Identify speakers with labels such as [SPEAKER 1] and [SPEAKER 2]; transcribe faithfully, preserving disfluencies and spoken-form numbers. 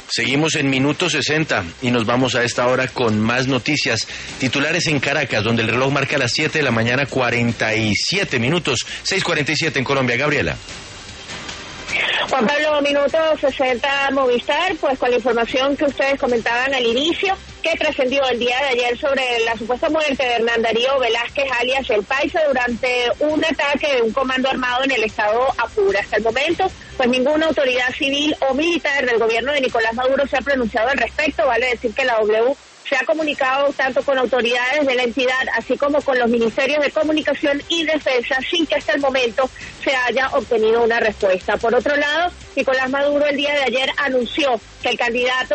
[SPEAKER 1] Seguimos en minuto sesenta y nos vamos a esta hora con más noticias. Titulares en Caracas, donde el reloj marca las siete de la mañana, cuarenta y siete minutos, seis cuarenta y siete en Colombia. Gabriela.
[SPEAKER 2] Juan Pablo, minuto sesenta Movistar, pues con la información que ustedes comentaban al inicio, que trascendió el día de ayer sobre la supuesta muerte de Hernán Darío Velázquez, alias El Paisa, durante un ataque de un comando armado en el estado Apura. Hasta el momento, pues ninguna autoridad civil o militar del gobierno de Nicolás Maduro se ha pronunciado al respecto. Vale decir que la W se ha comunicado tanto con autoridades de la entidad, así como con los ministerios de Comunicación y Defensa, sin que hasta el momento se haya obtenido una respuesta. Por otro lado, Nicolás Maduro el día de ayer anunció que el candidato